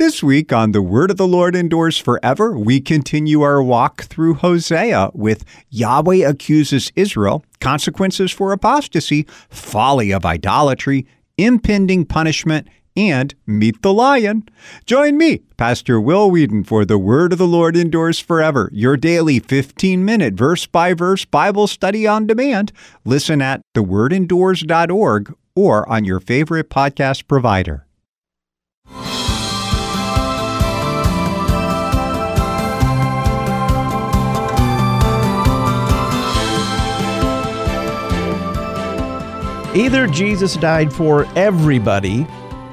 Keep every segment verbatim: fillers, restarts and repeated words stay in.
This week on The Word of the Lord Endures Forever, we continue our walk through Hosea with Yahweh accuses Israel, consequences for apostasy, folly of idolatry, impending punishment, and meet the lion. Join me, Pastor Will Whedon, for The Word of the Lord Endures Forever, your daily fifteen-minute verse-by-verse Bible study on demand. Listen at the word endures dot org or on your favorite podcast provider. Either Jesus died for everybody,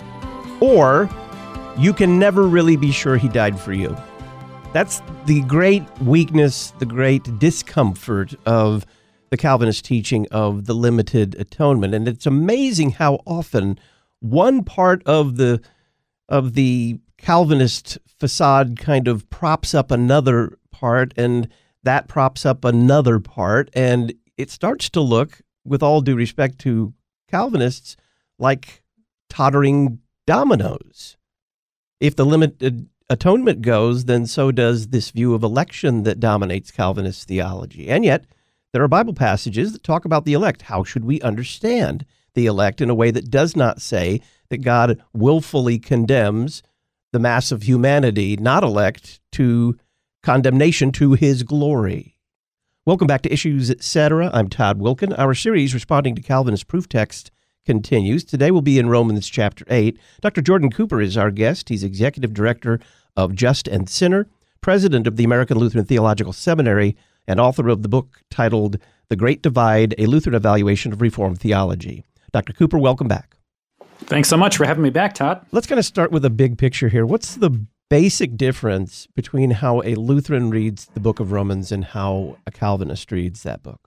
or you can never really be sure he died for you. That's the great weakness, the great discomfort of the Calvinist teaching of the limited atonement. And it's amazing how often one part of the of the Calvinist facade kind of props up another part, and that props up another part, and it starts to look, with all due respect to Calvinists, like tottering dominoes. If the limited atonement goes, then so does this view of election that dominates Calvinist theology. And yet, there are Bible passages that talk about the elect. How should we understand the elect in a way that does not say that God willfully condemns the mass of humanity, not elect, to condemnation to his glory? Welcome back to Issues Etc. I'm Todd Wilken. Our series, Responding to Calvinist Proof Text, continues. Today we'll be in Romans chapter eight. Doctor Jordan Cooper is our guest. He's Executive Director of Just and Sinner, President of the American Lutheran Theological Seminary, and author of the book titled The Great Divide, A Lutheran Evaluation of Reformed Theology. Doctor Cooper, welcome back. Thanks so much for having me back, Todd. Let's kind of start with a big picture here. What's the basic difference between how a Lutheran reads the book of Romans and how a Calvinist reads that book?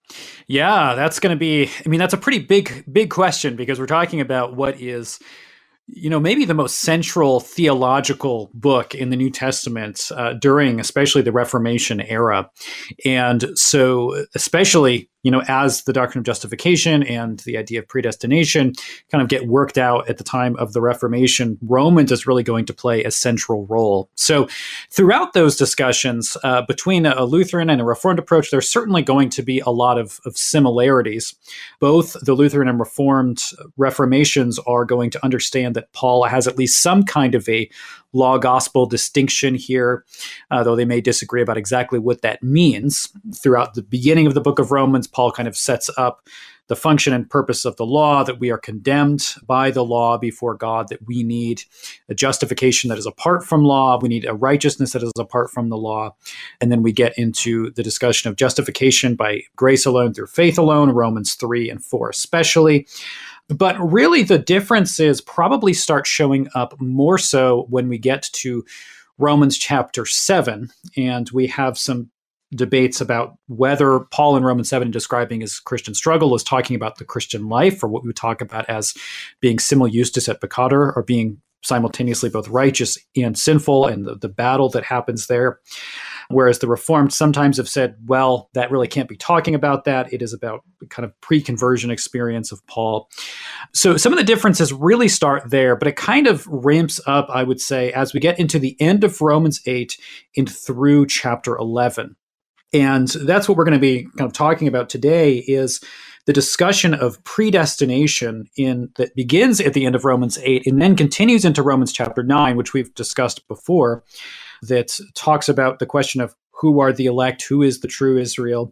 Yeah, that's going to be, I mean, that's a pretty big, big question, because we're talking about what is, you know, maybe the most central theological book in the New Testament uh, during especially the Reformation era. And so especially, you know, as the doctrine of justification and the idea of predestination kind of get worked out at the time of the Reformation, Romans is really going to play a central role. So throughout those discussions uh, between a Lutheran and a Reformed approach, there's certainly going to be a lot of, of similarities. Both the Lutheran and Reformed Reformations are going to understand that Paul has at least some kind of a law-gospel distinction here, uh, though they may disagree about exactly what that means. Throughout the beginning of the book of Romans, Paul kind of sets up the function and purpose of the law, that we are condemned by the law before God, that we need a justification that is apart from law, we need a righteousness that is apart from the law. And then we get into the discussion of justification by grace alone, through faith alone, Romans three and four especially. But really the differences probably start showing up more so when we get to Romans chapter seven, and we have some debates about whether Paul in Romans seven, describing his Christian struggle, is talking about the Christian life, or what we would talk about as being simul justus et peccator, or being simultaneously both righteous and sinful, and the, the battle that happens there. Whereas the Reformed sometimes have said, well, that really can't be talking about that. It is about the kind of pre-conversion experience of Paul. So some of the differences really start there, but it kind of ramps up, I would say, as we get into the end of Romans eight and through chapter eleven. And that's what we're going to be kind of talking about today, is the discussion of predestination in that begins at the end of Romans eight and then continues into Romans chapter nine, which we've discussed before, that talks about the question of who are the elect, who is the true Israel.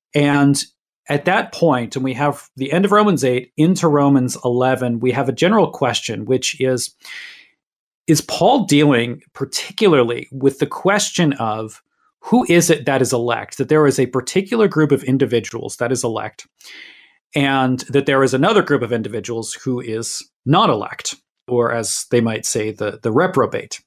And at that point, and we have the end of Romans eight into Romans eleven, we have a general question, which is, is Paul dealing particularly with the question of who is it that is elect? That there is a particular group of individuals that is elect, and that there is another group of individuals who is not elect, or as they might say, the, the reprobate.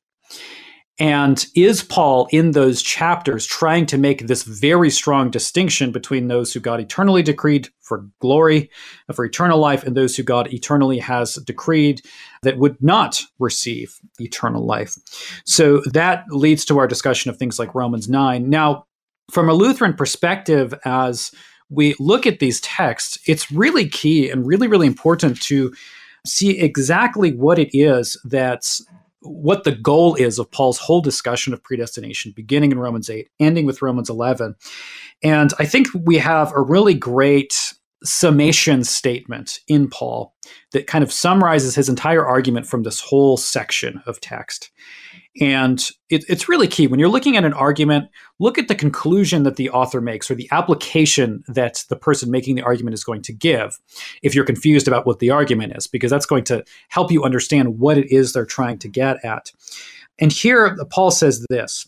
And is Paul in those chapters trying to make this very strong distinction between those who God eternally decreed for glory, for eternal life, and those who God eternally has decreed that would not receive eternal life? So that leads to our discussion of things like Romans nine. Now, from a Lutheran perspective, as we look at these texts, it's really key and really, really important to see exactly what it is that's what the goal is of Paul's whole discussion of predestination, beginning in Romans eight, ending with Romans eleven. And I think we have a really great summation statement in Paul that kind of summarizes his entire argument from this whole section of text. And it, it's really key. When you're looking at an argument, look at the conclusion that the author makes or the application that the person making the argument is going to give if you're confused about what the argument is, because that's going to help you understand what it is they're trying to get at. And here, Paul says this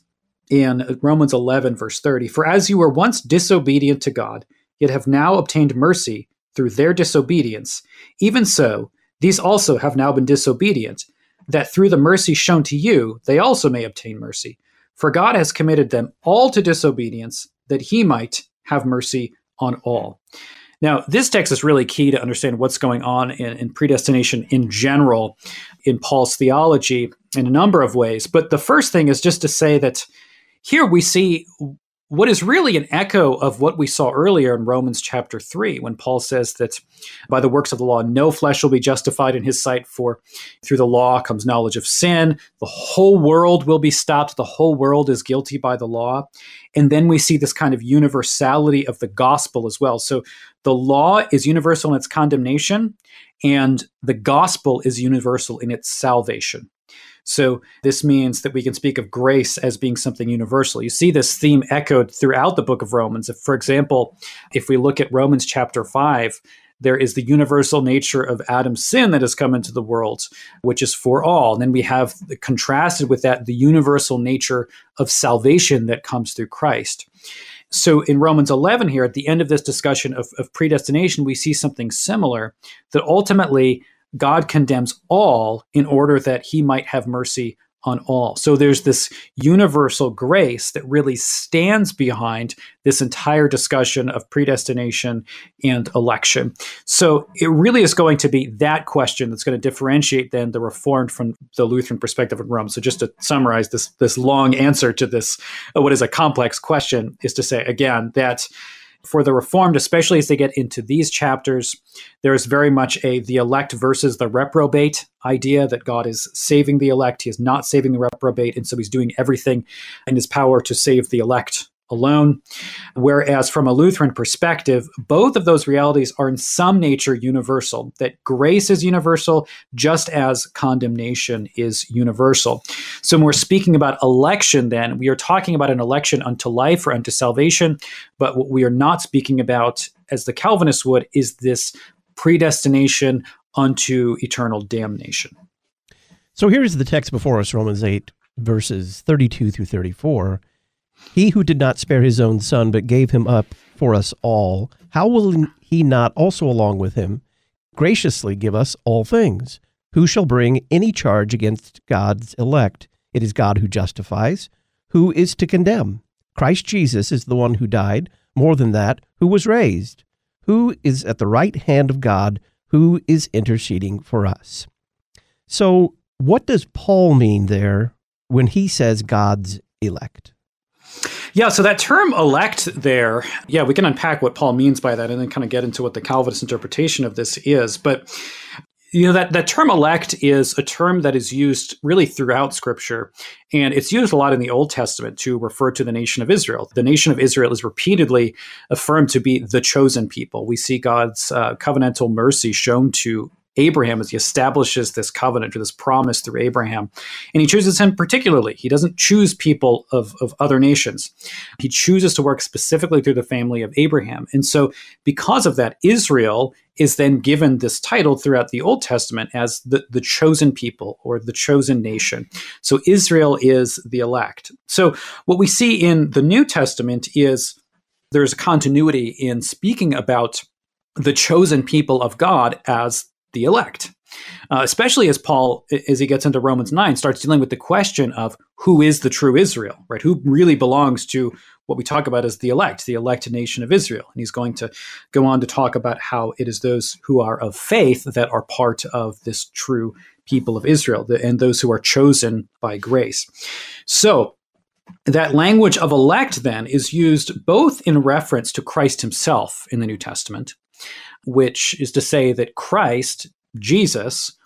in Romans eleven, verse thirty, "For as you were once disobedient to God, yet have now obtained mercy through their disobedience, even so, these also have now been disobedient, that through the mercy shown to you, they also may obtain mercy. For God has committed them all to disobedience, that he might have mercy on all." Now, this text is really key to understand what's going on in, in predestination in general, in Paul's theology, in a number of ways. But the first thing is just to say that here we see what is really an echo of what we saw earlier in Romans chapter three, when Paul says that by the works of the law, no flesh will be justified in his sight, for through the law comes knowledge of sin. The whole world will be stopped. The whole world is guilty by the law. And then we see this kind of universality of the gospel as well. So the law is universal in its condemnation, and the gospel is universal in its salvation. So this means that we can speak of grace as being something universal. You see this theme echoed throughout the book of Romans. If, for example, if we look at Romans chapter five, there is the universal nature of Adam's sin that has come into the world, which is for all. And then we have contrasted with that the universal nature of salvation that comes through Christ. So in Romans eleven here, at the end of this discussion of, of predestination, we see something similar, that ultimately God condemns all in order that he might have mercy on all. So there's this universal grace that really stands behind this entire discussion of predestination and election. So it really is going to be that question that's going to differentiate then the Reformed from the Lutheran perspective in Rome. So just to summarize this, this long answer to this, uh, what is a complex question, is to say, again, that for the Reformed, especially as they get into these chapters, there is very much a the elect versus the reprobate idea, that God is saving the elect. He is not saving the reprobate, and so he's doing everything in his power to save the elect alone. Whereas from a Lutheran perspective, both of those realities are in some nature universal, that grace is universal just as condemnation is universal. So when we're speaking about election, then we are talking about an election unto life or unto salvation, but what we are not speaking about, as the Calvinists would, is this predestination unto eternal damnation. So here's the text before us, Romans eight, verses thirty-two through thirty-four. "He who did not spare his own son, but gave him up for us all, how will he not also along with him graciously give us all things? Who shall bring any charge against God's elect? It is God who justifies. Who is to condemn? Christ Jesus is the one who died, more than that, who was raised, who is at the right hand of God, who is interceding for us." So what does Paul mean there when he says God's elect? Yeah, so that term elect there, yeah, we can unpack what Paul means by that and then kind of get into what the Calvinist interpretation of this is. But, you know, that, that term elect is a term that is used really throughout Scripture. And it's used a lot in the Old Testament to refer to the nation of Israel. The nation of Israel is repeatedly affirmed to be the chosen people. We see God's uh, covenantal mercy shown to Abraham as he establishes this covenant or this promise through Abraham. And he chooses him particularly. He doesn't choose people of, of other nations. He chooses to work specifically through the family of Abraham. And so because of that, Israel is then given this title throughout the Old Testament as the, the chosen people or the chosen nation. So Israel is the elect. So what we see in the New Testament is there's a continuity in speaking about the chosen people of God as the elect, uh, especially as Paul, as he gets into Romans nine, starts dealing with the question of who is the true Israel, right? Who really belongs to what we talk about as the elect, the elected nation of Israel. And he's going to go on to talk about how it is those who are of faith that are part of this true people of Israel, and those who are chosen by grace. So that language of elect then is used both in reference to Christ himself in the New Testament, which is to say that Christ, Jesus,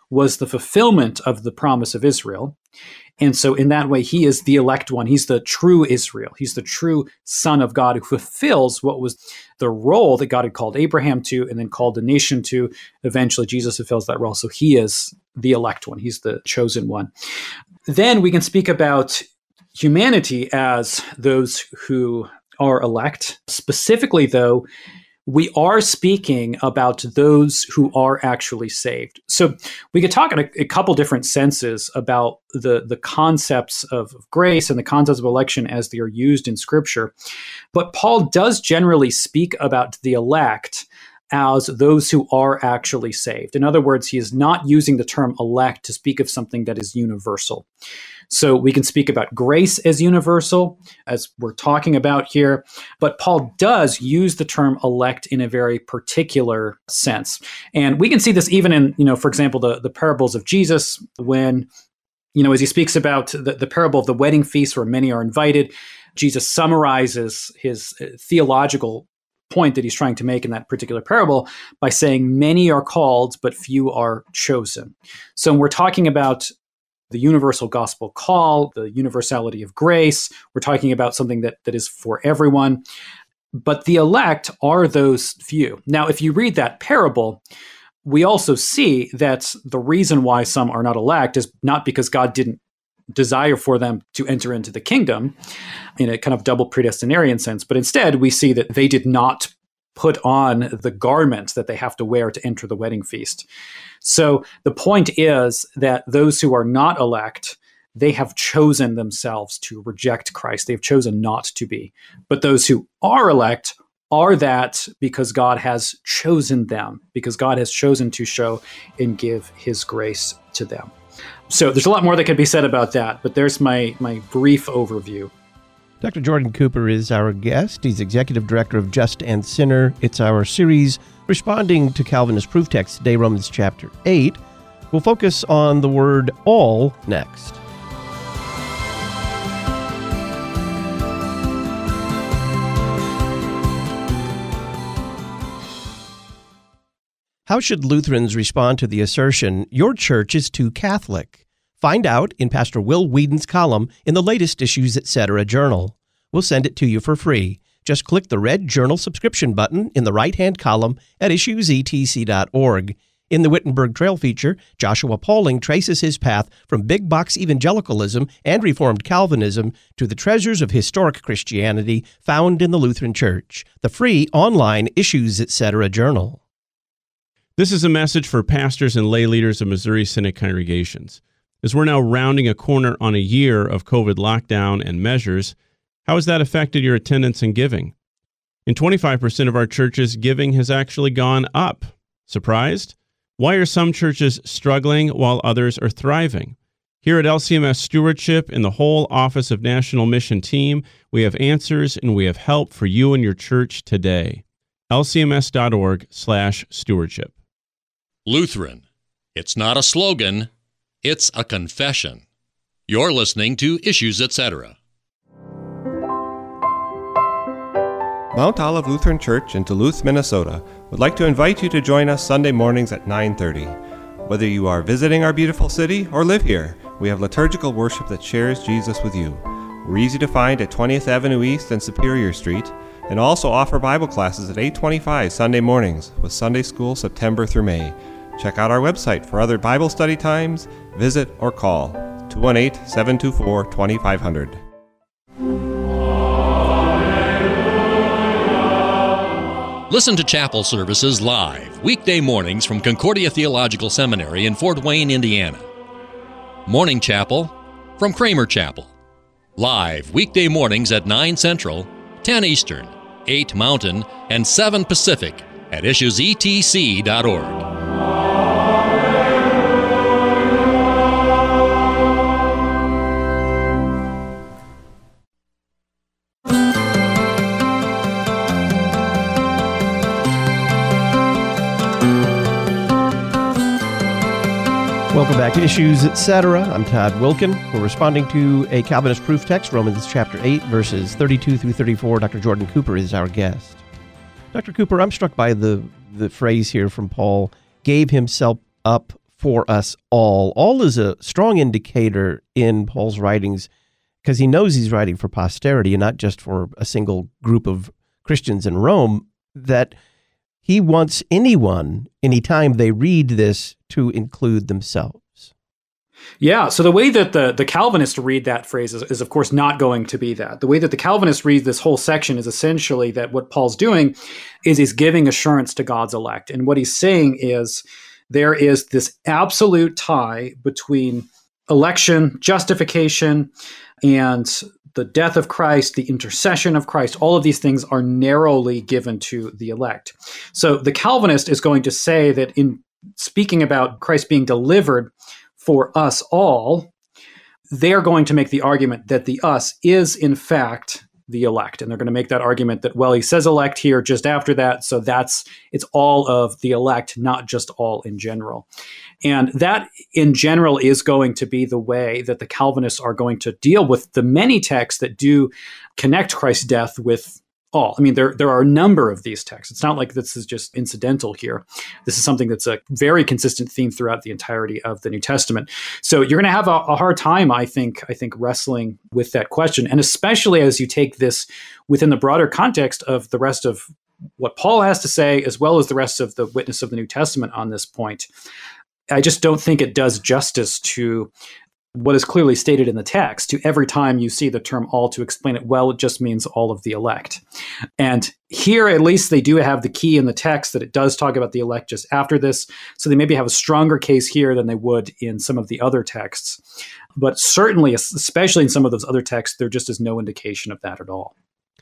was the fulfillment of the promise of Israel. And so in that way, he is the elect one. He's the true Israel. He's the true Son of God who fulfills what was the role that God had called Abraham to and then called the nation to. Eventually, Jesus fulfills that role. So he is the elect one. He's the chosen one. Then we can speak about humanity as those who are elect. Specifically, though, we are speaking about those who are actually saved. So we could talk in a, a couple different senses about the, the concepts of grace and the concepts of election as they are used in Scripture. But Paul does generally speak about the elect as those who are actually saved. In other words, he is not using the term elect to speak of something that is universal. So we can speak about grace as universal, as we're talking about here, but Paul does use the term elect in a very particular sense. And we can see this even in, you know, for example, the, the parables of Jesus, when, you know, as he speaks about the, the parable of the wedding feast where many are invited, Jesus summarizes his theological point that he's trying to make in that particular parable by saying many are called, but few are chosen. So when we're talking about the universal gospel call, the universality of grace, we're talking about something that, that is for everyone. But the elect are those few. Now, if you read that parable, we also see that the reason why some are not elect is not because God didn't desire for them to enter into the kingdom in a kind of double predestinarian sense, but instead we see that they did not put on the garment that they have to wear to enter the wedding feast. So the point is that those who are not elect, they have chosen themselves to reject Christ. They've chosen not to be. But those who are elect are that because God has chosen them, because God has chosen to show and give his grace to them. So there's a lot more that could be said about that, but there's my, my brief overview. Doctor Jordan Cooper is our guest. He's Executive Director of Just and Sinner. It's our series responding to Calvinist proof text today, Romans chapter eight. We'll focus on the word all next. How should Lutherans respond to the assertion, your church is too Catholic? Find out in Pastor Will Whedon's column in the latest Issues Etc. journal. We'll send it to you for free. Just click the red journal subscription button in the right-hand column at issues e t c dot org. In the Wittenberg Trail feature, Joshua Pauling traces his path from big box evangelicalism and Reformed Calvinism to the treasures of historic Christianity found in the Lutheran Church. The free online Issues Etc. journal. This is a message for pastors and lay leaders of Missouri Synod congregations. As we're now rounding a corner on a year of COVID lockdown and measures, how has that affected your attendance and giving? In twenty-five percent of our churches, giving has actually gone up. Surprised? Why are some churches struggling while others are thriving? Here at L C M S Stewardship and the whole Office of National Mission team, we have answers and we have help for you and your church today. L C M S dot org slash stewardship. Lutheran. It's not a slogan, it's a confession. You're listening to Issues Etc. Mount Olive Lutheran Church in Duluth, Minnesota would like to invite you to join us Sunday mornings at nine thirty. Whether you are visiting our beautiful city or live here, we have liturgical worship that shares Jesus with you. We're easy to find at twentieth Avenue East and Superior Street, and also offer Bible classes at eight twenty-five Sunday mornings with Sunday School September through May. Check out our website for other Bible study times, visit, or call two one eight, seven two four, two five zero zero. Listen to chapel services live, weekday mornings from Concordia Theological Seminary in Fort Wayne, Indiana. Morning Chapel from Kramer Chapel. Live weekday mornings at nine Central, ten Eastern, eight Mountain, and seven Pacific at issues e t c dot org. Welcome back to Issues Etc. I'm Todd Wilkin. We're responding to a Calvinist proof text, Romans chapter eight, verses thirty-two through thirty-four. Doctor Jordan Cooper is our guest. Doctor Cooper, I'm struck by the, the phrase here from Paul, gave himself up for us all. All is a strong indicator in Paul's writings because he knows he's writing for posterity and not just for a single group of Christians in Rome, that he wants anyone, anytime they read this, to include themselves. Yeah, so the way that the, the Calvinists read that phrase is, is, of course, not going to be that. The way that the Calvinists read this whole section is essentially that what Paul's doing is he's giving assurance to God's elect. And what he's saying is there is this absolute tie between election, justification, and the death of Christ, the intercession of Christ. All of these things are narrowly given to the elect. So the Calvinist is going to say that in speaking about Christ being delivered for us all, they are going to make the argument that the us is, in fact, the elect. And they're going to make that argument that, well, he says elect here just after that, so that's it's all of the elect, not just all in general. And that, in general, is going to be the way that the Calvinists are going to deal with the many texts that do connect Christ's death with all. I mean, there there are a number of these texts. It's not like this is just incidental here. This is something that's a very consistent theme throughout the entirety of the New Testament. So you're going to have a, a hard time, I think, I think, wrestling with that question, and especially as you take this within the broader context of the rest of what Paul has to say, as well as the rest of the witness of the New Testament on this point. I just don't think it does justice to what is clearly stated in the text. To every time you see the term all to explain it well, it just means all of the elect. And here, at least, they do have the key in the text that it does talk about the elect just after this. So they maybe have a stronger case here than they would in some of the other texts. But certainly, especially in some of those other texts, there just is no indication of that at all.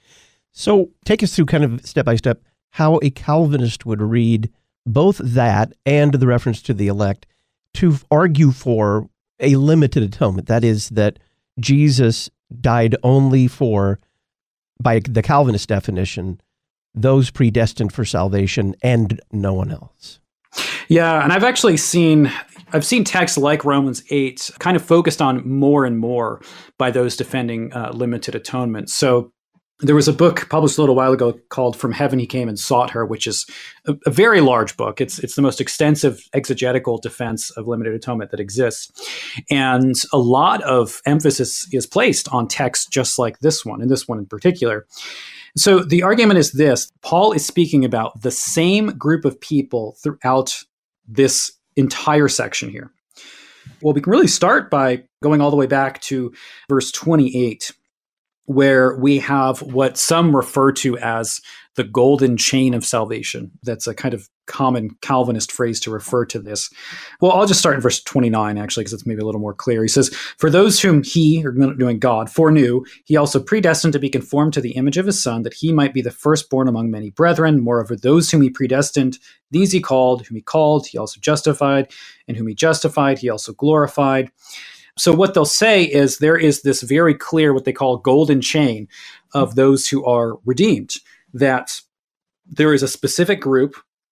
So take us through kind of step by step how a Calvinist would read both that and the reference to the elect to argue for a limited atonement. That is, that Jesus died only for, by the Calvinist definition, those predestined for salvation and no one else. Yeah, and I've actually seen I've seen texts like Romans eight kind of focused on more and more by those defending uh, limited atonement. So there was a book published a little while ago called From Heaven He Came and Sought Her, which is a, a very large book. It's it's the most extensive exegetical defense of limited atonement that exists. And a lot of emphasis is placed on texts just like this one, and this one in particular. So the argument is this: Paul is speaking about the same group of people throughout this entire section here. Well, we can really start by going all the way back to verse twenty-eight, where we have what some refer to as the golden chain of salvation. That's a kind of common Calvinist phrase to refer to this. Well, I'll just start in verse twenty-nine, actually, because it's maybe a little more clear. He says, "For those whom he," or doing God, "foreknew, he also predestined to be conformed to the image of his Son, that he might be the firstborn among many brethren. Moreover, those whom he predestined, these he called. Whom he called, he also justified. And whom he justified, he also glorified." So what they'll say is there is this very clear, what they call golden chain of those who are redeemed, that there is a specific group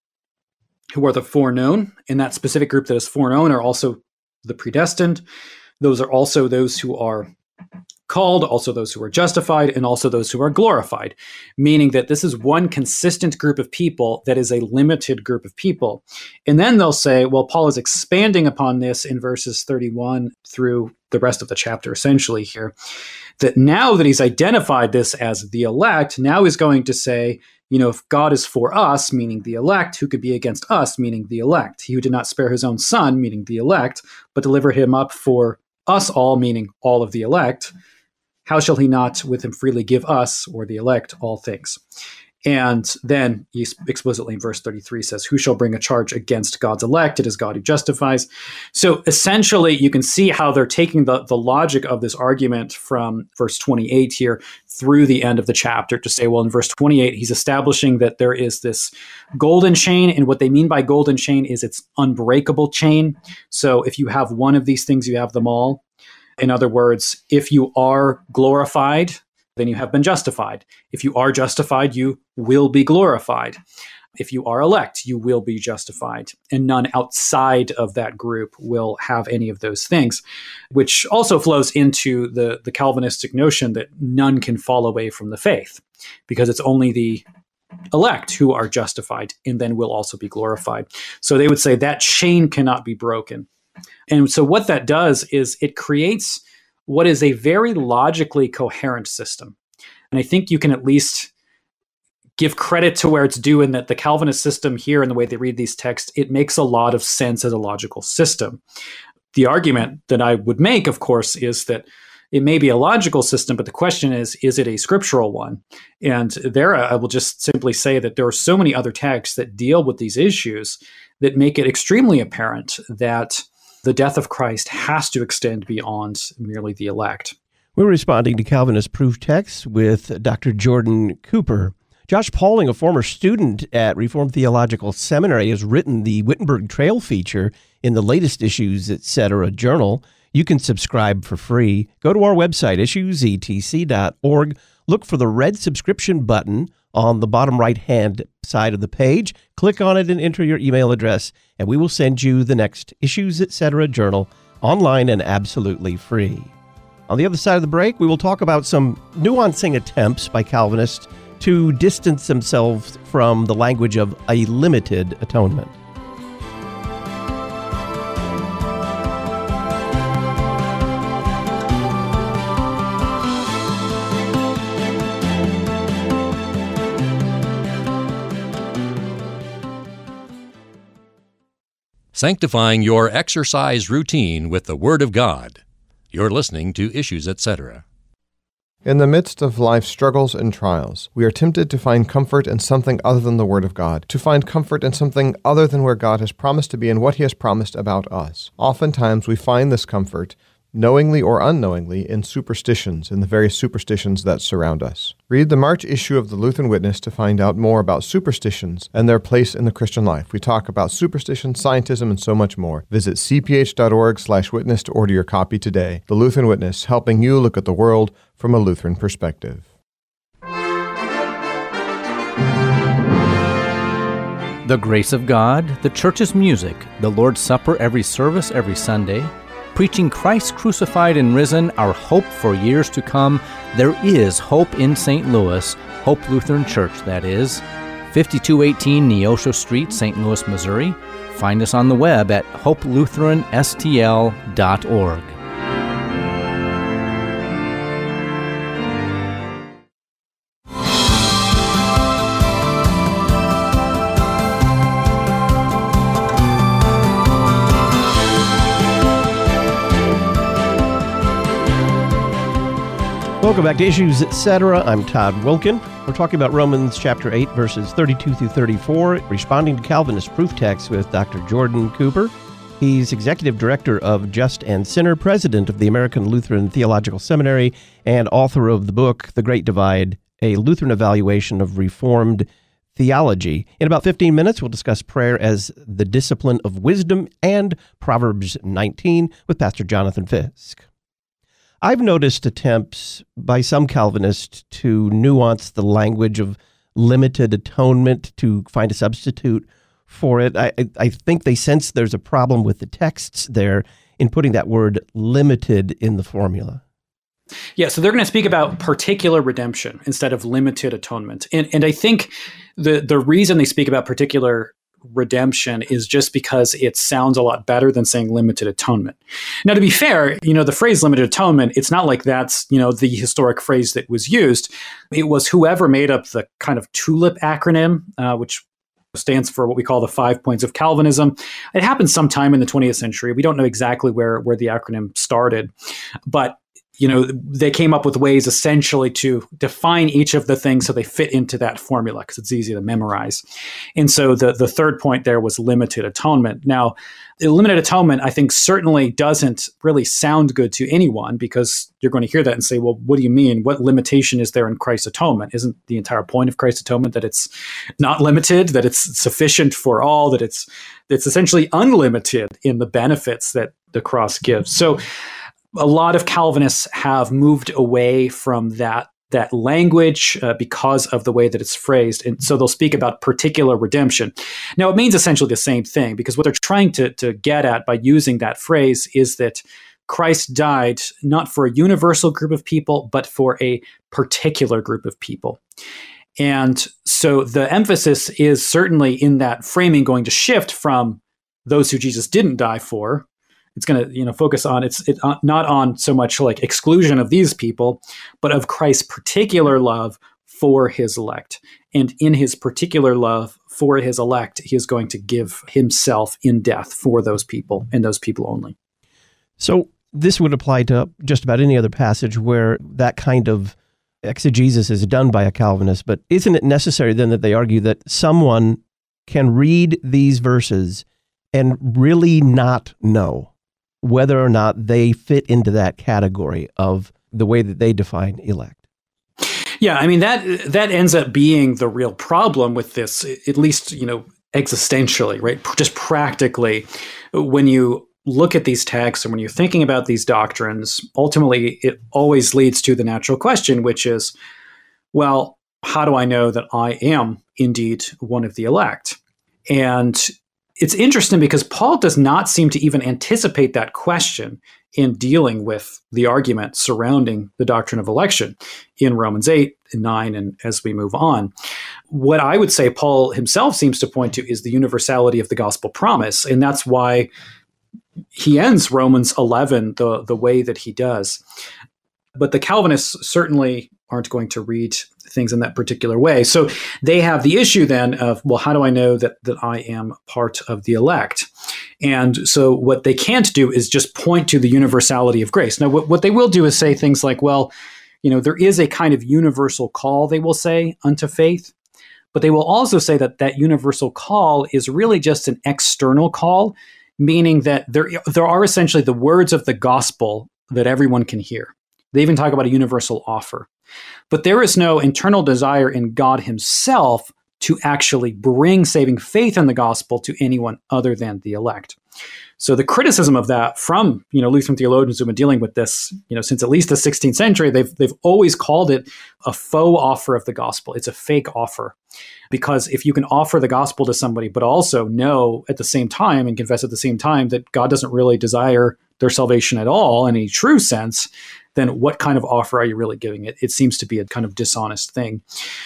who are the foreknown, and that specific group that is foreknown are also the predestined. Those are also those who are called, also those who are justified, and also those who are glorified, meaning that this is one consistent group of people that is a limited group of people. And then they'll say, well, Paul is expanding upon this in verses thirty-one through the rest of the chapter, essentially here, that now that he's identified this as the elect, now he's going to say, you know, if God is for us, meaning the elect, who could be against us, meaning the elect? He who did not spare his own Son, meaning the elect, but delivered him up for us all, meaning all of the elect, how shall he not with him freely give us, or the elect, all things? And then he explicitly in verse thirty-three says, who shall bring a charge against God's elect? It is God who justifies. So essentially, you can see how they're taking the, the logic of this argument from verse twenty-eight here through the end of the chapter to say, well, in verse twenty-eight, he's establishing that there is this golden chain. And what they mean by golden chain is it's unbreakable chain. So if you have one of these things, you have them all. In other words, if you are glorified, then you have been justified. If you are justified, you will be glorified. If you are elect, you will be justified. And none outside of that group will have any of those things, which also flows into the, the Calvinistic notion that none can fall away from the faith, because it's only the elect who are justified and then will also be glorified. So they would say that chain cannot be broken. And so what that does is it creates what is a very logically coherent system. And I think you can at least give credit to where it's due in that the Calvinist system here and the way they read these texts, it makes a lot of sense as a logical system. The argument that I would make, of course, is that it may be a logical system, but the question is, is it a scriptural one? And there I will just simply say that there are so many other texts that deal with these issues that make it extremely apparent that the death of Christ has to extend beyond merely the elect. We're responding to Calvinist proof texts with Doctor Jordan Cooper. Josh Pauling, a former student at Reformed Theological Seminary, has written the Wittenberg Trail feature in the latest Issues Etc. journal. You can subscribe for free. Go to our website, issues e t c dot org. Look for the red subscription button on the bottom right-hand side of the page. Click on it and enter your email address, and we will send you the next Issues Etc. journal online and absolutely free. On the other side of the break, we will talk about some nuancing attempts by Calvinists to distance themselves from the language of a limited atonement. Sanctifying your exercise routine with the Word of God. You're listening to Issues Etc. In the midst of life's struggles and trials, we are tempted to find comfort in something other than the Word of God, to find comfort in something other than where God has promised to be and what He has promised about us. Oftentimes we find this comfort, knowingly or unknowingly, in superstitions, in the various superstitions that surround us. Read the March issue of the Lutheran Witness to find out more about superstitions and their place in the Christian life. We talk about superstition, scientism, and so much more. Visit c p h dot org slash witness to order your copy today. The Lutheran Witness, helping you look at the world from a Lutheran perspective. The grace of God, the church's music, the Lord's Supper every service every Sunday, preaching Christ crucified and risen, our hope for years to come. There is hope in Saint Louis, Hope Lutheran Church, that is. fifty-two eighteen Neosho Street, Saint Louis, Missouri. Find us on the web at hope lutheran s t l dot org. Welcome back to Issues Etc. I'm Todd Wilkin. We're talking about Romans chapter eight, verses thirty-two through thirty-four, responding to Calvinist proof texts with Doctor Jordan Cooper. He's executive director of Just and Sinner, president of the American Lutheran Theological Seminary, and author of the book, The Great Divide, A Lutheran Evaluation of Reformed Theology. In about fifteen minutes, we'll discuss prayer as the discipline of wisdom and Proverbs nineteen with Pastor Jonathan Fisk. I've noticed attempts by some Calvinists to nuance the language of limited atonement to find a substitute for it. I, I think they sense there's a problem with the texts there in putting that word limited in the formula. Yeah, so they're going to speak about particular redemption instead of limited atonement. And and I think the the reason they speak about particular redemption is just because it sounds a lot better than saying limited atonement. Now, to be fair, you know, the phrase limited atonement, it's not like that's, you know, the historic phrase that was used. It was whoever made up the kind of TULIP acronym, uh, which stands for what we call the five points of Calvinism. It happened sometime in the twentieth century. We don't know exactly where, where the acronym started, but you know, they came up with ways essentially to define each of the things so they fit into that formula because it's easy to memorize. And so the, the third point there was limited atonement. Now, the limited atonement, I think, certainly doesn't really sound good to anyone because you're going to hear that and say, well, what do you mean? What limitation is there in Christ's atonement? Isn't the entire point of Christ's atonement that it's not limited, that it's sufficient for all, that it's it's essentially unlimited in the benefits that the cross gives? So a lot of Calvinists have moved away from that that language uh, because of the way that it's phrased. And so they'll speak about particular redemption. Now, it means essentially the same thing because what they're trying to, to get at by using that phrase is that Christ died not for a universal group of people, but for a particular group of people. And so the emphasis is certainly in that framing going to shift from those who Jesus didn't die for. It's going to, you know, focus on it's it, uh, not on so much like exclusion of these people, but of Christ's particular love for his elect. And in his particular love for his elect, he is going to give himself in death for those people and those people only. So this would apply to just about any other passage where that kind of exegesis is done by a Calvinist, but isn't it necessary then that they argue that someone can read these verses and really not know whether or not they fit into that category of the way that they define elect? Yeah, I mean, that that ends up being the real problem with this, at least, you know, existentially, right? Just practically, when you look at these texts and when you're thinking about these doctrines, ultimately, it always leads to the natural question, which is, well, how do I know that I am indeed one of the elect? And it's interesting because Paul does not seem to even anticipate that question in dealing with the argument surrounding the doctrine of election in Romans eight and nine and as we move on. What I would say Paul himself seems to point to is the universality of the gospel promise, and that's why he ends Romans eleven the, the way that he does. But the Calvinists certainly aren't going to read things in that particular way. So they have the issue then of, well, how do I know that, that I am part of the elect? And so what they can't do is just point to the universality of grace. Now, what, what they will do is say things like, well, you know, there is a kind of universal call, they will say, unto faith. But they will also say that that universal call is really just an external call, meaning that there, there are essentially the words of the gospel that everyone can hear. They even talk about a universal offer. But there is no internal desire in God himself to actually bring saving faith in the gospel to anyone other than the elect. So the criticism of that from, you know, Lutheran theologians who've been dealing with this, you know, since at least the sixteenth century, they've they've always called it a faux offer of the gospel. It's a fake offer. Because if you can offer the gospel to somebody, but also know at the same time and confess at the same time that God doesn't really desire their salvation at all in any true sense, then what kind of offer are you really giving it? It seems to be a kind of dishonest thing.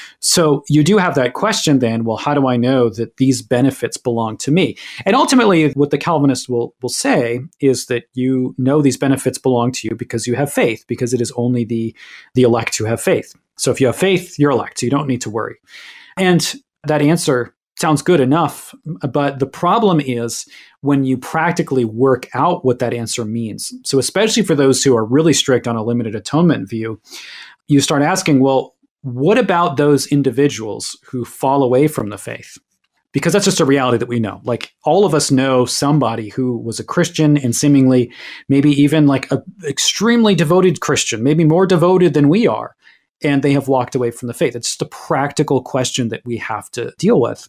So you do have that question then, well, how do I know that these benefits belong to me? And ultimately, what the Calvinists will, will say is that you know these benefits belong to you because you have faith, because it is only the, the elect who have faith. So if you have faith, you're elect, so you don't need to worry. And that answer sounds good enough, but the problem is when you practically work out what that answer means. So especially for those who are really strict on a limited atonement view, you start asking, well, what about those individuals who fall away from the faith? Because that's just a reality that we know. Like all of us know somebody who was a Christian and seemingly maybe even like an extremely devoted Christian, maybe more devoted than we are, and they have walked away from the faith. It's just a practical question that we have to deal with.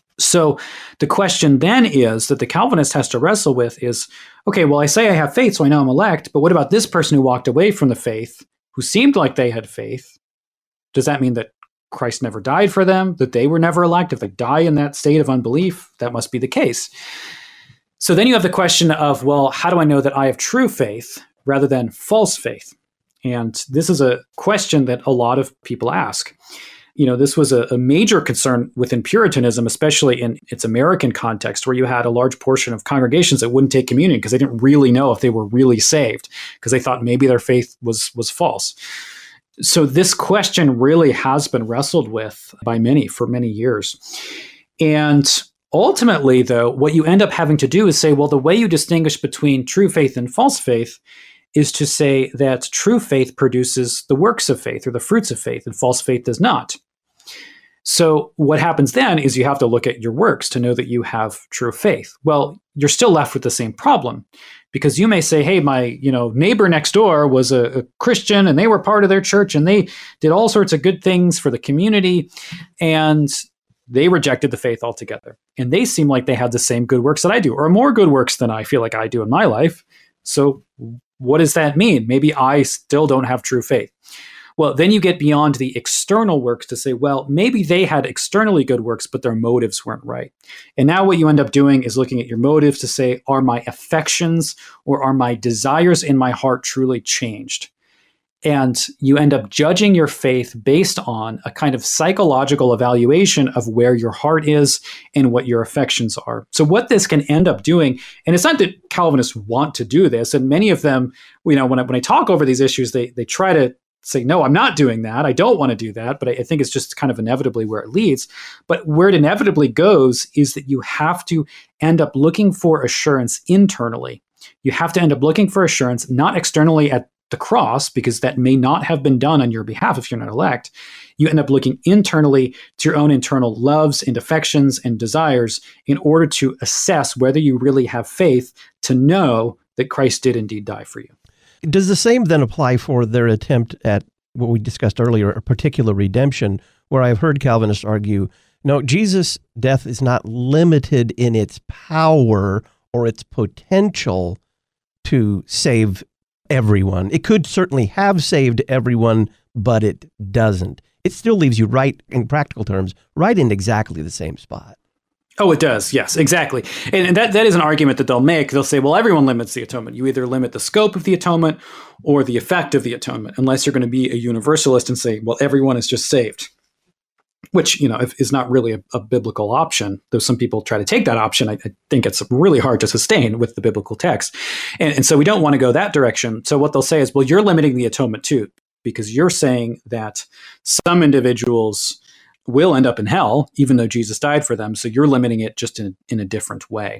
So the question then is that the Calvinist has to wrestle with is, okay, well, I say I have faith, so I know I'm elect, but what about this person who walked away from the faith, who seemed like they had faith? Does that mean that Christ never died for them, that they were never elect? If they die in that state of unbelief, that must be the case. So then you have the question of, well, how do I know that I have true faith rather than false faith? And this is a question that a lot of people ask. You know, this was a, a major concern within Puritanism, especially in its American context, where you had a large portion of congregations that wouldn't take communion because they didn't really know if they were really saved, because they thought maybe their faith was was false. So this question really has been wrestled with by many for many years. And ultimately, though, what you end up having to do is say, well, the way you distinguish between true faith and false faith is to say that true faith produces the works of faith or the fruits of faith, and false faith does not. So what happens then is you have to look at your works to know that you have true faith. Well, you're still left with the same problem, because you may say, hey, my you know neighbor next door was a, a Christian and they were part of their church and they did all sorts of good things for the community, and they rejected the faith altogether. And they seem like they had the same good works that I do, or more good works than I feel like I do in my life. So what does that mean? Maybe I still don't have true faith. Well, then you get beyond the external works to say, well, maybe they had externally good works, but their motives weren't right. And now what you end up doing is looking at your motives to say, are my affections or are my desires in my heart truly changed? And you end up judging your faith based on a kind of psychological evaluation of where your heart is and what your affections are. So what this can end up doing, and it's not that Calvinists want to do this, and many of them, you know, when I, when I talk over these issues, they they try to say, no, I'm not doing that. I don't want to do that. But I, I think it's just kind of inevitably where it leads. But where it inevitably goes is that you have to end up looking for assurance internally. You have to end up looking for assurance, not externally at the cross, because that may not have been done on your behalf if you're not elect. You end up looking internally to your own internal loves and affections and desires in order to assess whether you really have faith to know that Christ did indeed die for you. Does the same then apply for their attempt at what we discussed earlier, a particular redemption, where I've heard Calvinists argue, no, Jesus' death is not limited in its power or its potential to save everyone. It could certainly have saved everyone, but it doesn't. It still leaves you right, in practical terms, right in exactly the same spot. Oh, it does. Yes, exactly. And, and that, that is an argument that they'll make. They'll say, well, everyone limits the atonement. You either limit the scope of the atonement or the effect of the atonement, unless you're going to be a universalist and say, well, everyone is just saved, which, you know, is not really a, a biblical option. Though some people try to take that option, I, I think it's really hard to sustain with the biblical text. And, and so we don't want to go that direction. So what they'll say is, well, you're limiting the atonement too, because you're saying that some individuals will end up in hell, even though Jesus died for them. So you're limiting it just in, in a different way.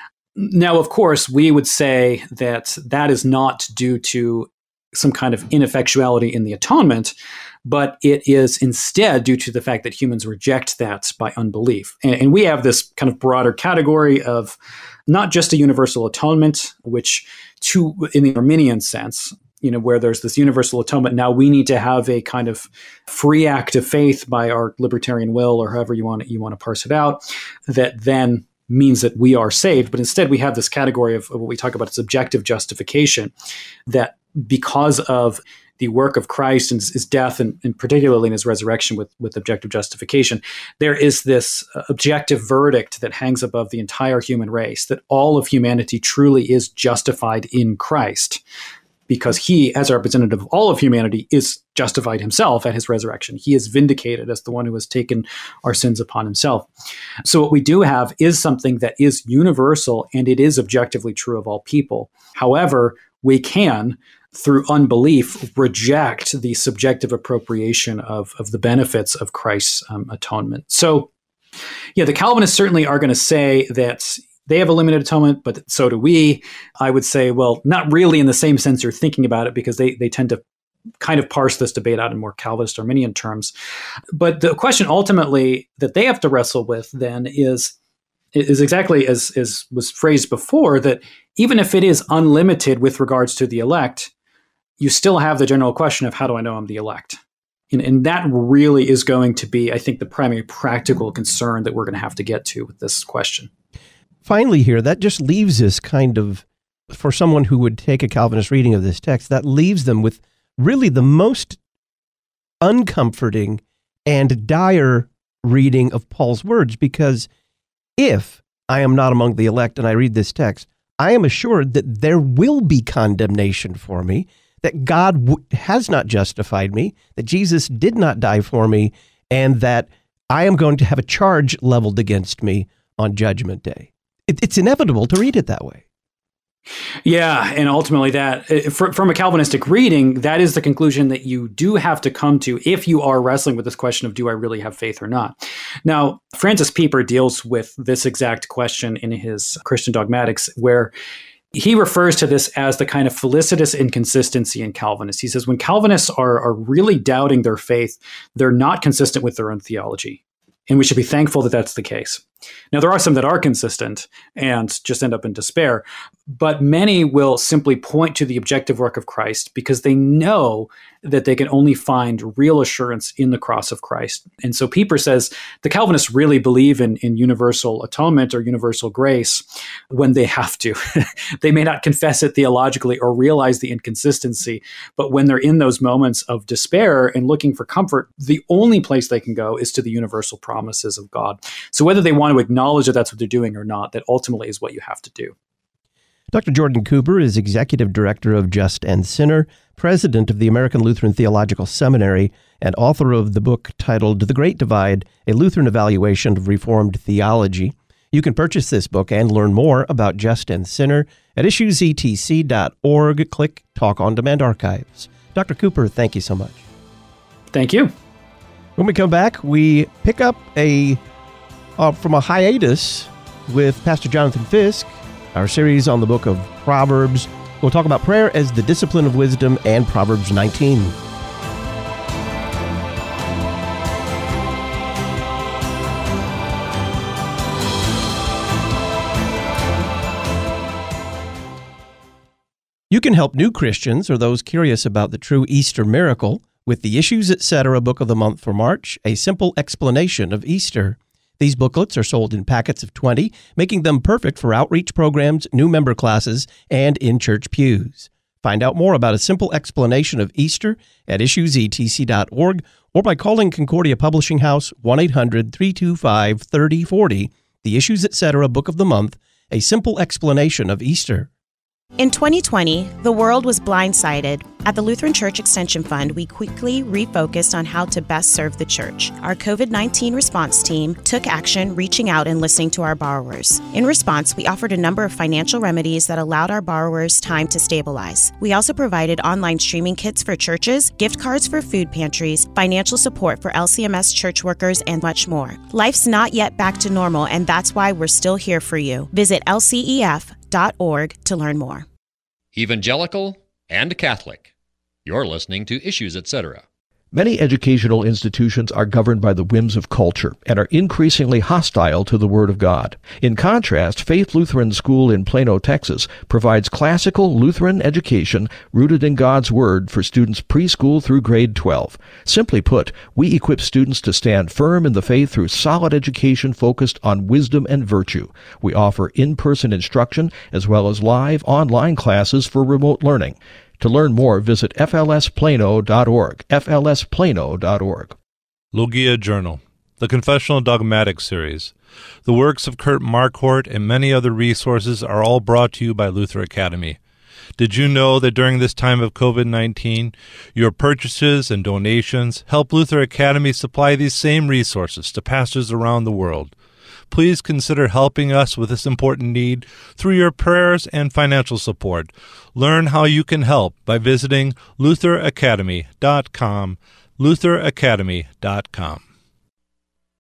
Now, of course, we would say that that is not due to some kind of ineffectuality in the atonement, but it is instead due to the fact that humans reject that by unbelief. And, and we have this kind of broader category of not just a universal atonement, which to in the Arminian sense, you know, where there's this universal atonement. Now we need to have a kind of free act of faith by our libertarian will, or however you want to, you want to parse it out, that then means that we are saved. But instead we have this category of, of what we talk about as objective justification, that because of the work of Christ and his death, and, and particularly in his resurrection with, with objective justification, there is this uh, objective verdict that hangs above the entire human race, that all of humanity truly is justified in Christ, because he, as a representative of all of humanity, is justified himself at his resurrection. He is vindicated as the one who has taken our sins upon himself. So what we do have is something that is universal, and it is objectively true of all people. However, we can, through unbelief, reject the subjective appropriation of, of the benefits of Christ's um, atonement. So, yeah, the Calvinists certainly are going to say that they have a limited atonement, but so do we. I would say, well, not really in the same sense you're thinking about it, because they they tend to kind of parse this debate out in more Calvinist Arminian terms. But the question ultimately that they have to wrestle with then is, is exactly as, as was phrased before, that even if it is unlimited with regards to the elect, you still have the general question of, how do I know I'm the elect? And, and that really is going to be, I think, the primary practical concern that we're going to have to get to with this question. Finally here, that just leaves us kind of, for someone who would take a Calvinist reading of this text, that leaves them with really the most uncomforting and dire reading of Paul's words, because if I am not among the elect and I read this text, I am assured that there will be condemnation for me, that God w- has not justified me, that Jesus did not die for me, and that I am going to have a charge leveled against me on Judgment Day. It, it's inevitable to read it that way. Yeah, and ultimately that, from a Calvinistic reading, that is the conclusion that you do have to come to if you are wrestling with this question of, do I really have faith or not? Now, Francis Pieper deals with this exact question in his Christian Dogmatics, where he refers to this as the kind of felicitous inconsistency in Calvinists. He says when Calvinists are, are really doubting their faith, they're not consistent with their own theology. And we should be thankful that that's the case. Now, there are some that are consistent and just end up in despair, but many will simply point to the objective work of Christ because they know that they can only find real assurance in the cross of Christ. And so Pieper says the Calvinists really believe in, in universal atonement or universal grace when they have to. They may not confess it theologically or realize the inconsistency, but when they're in those moments of despair and looking for comfort, the only place they can go is to the universal promises of God. So whether they want to acknowledge that that's what they're doing or not, that ultimately is what you have to do. Doctor Jordan Cooper is Executive Director of Just and Sinner, President of the American Lutheran Theological Seminary, and author of the book titled The Great Divide, A Lutheran Evaluation of Reformed Theology. You can purchase this book and learn more about Just and Sinner at issues e t c dot org. Click Talk on Demand Archives. Doctor Cooper, thank you so much. Thank you. When we come back, we pick up a uh, from a hiatus with Pastor Jonathan Fisk, our series on the book of Proverbs. We'll talk about prayer as the discipline of wisdom and Proverbs nineteen. You can help new Christians or those curious about the true Easter miracle with the Issues Etc. Book of the Month for March, A Simple Explanation of Easter. These booklets are sold in packets of twenty, making them perfect for outreach programs, new member classes, and in-church pews. Find out more about A Simple Explanation of Easter at issues e t c dot org or by calling Concordia Publishing House one eight hundred, three two five, three oh four oh. The Issues Etc. Book of the Month, A Simple Explanation of Easter. In twenty twenty, the world was blindsided. At the Lutheran Church Extension Fund, we quickly refocused on how to best serve the church. Our COVID nineteen response team took action, reaching out and listening to our borrowers. In response, we offered a number of financial remedies that allowed our borrowers time to stabilize. We also provided online streaming kits for churches, gift cards for food pantries, financial support for L C M S church workers, and much more. Life's not yet back to normal, and that's why we're still here for you. Visit L C E F dot org to learn more. Evangelical and Catholic. You're listening to Issues Etc. Many educational institutions are governed by the whims of culture and are increasingly hostile to the Word of God. In contrast, Faith Lutheran School in Plano, Texas, provides classical Lutheran education rooted in God's Word for students preschool through grade twelve. Simply put, we equip students to stand firm in the faith through solid education focused on wisdom and virtue. We offer in-person instruction as well as live online classes for remote learning. To learn more, visit f l s plano dot org, f l s plano dot org. Logia Journal, the Confessional Dogmatic Series. The works of Kurt Marquardt and many other resources are all brought to you by Luther Academy. Did you know that during this time of COVID nineteen, your purchases and donations help Luther Academy supply these same resources to pastors around the world? Please consider helping us with this important need through your prayers and financial support. Learn how you can help by visiting luther academy dot com, luther academy dot com.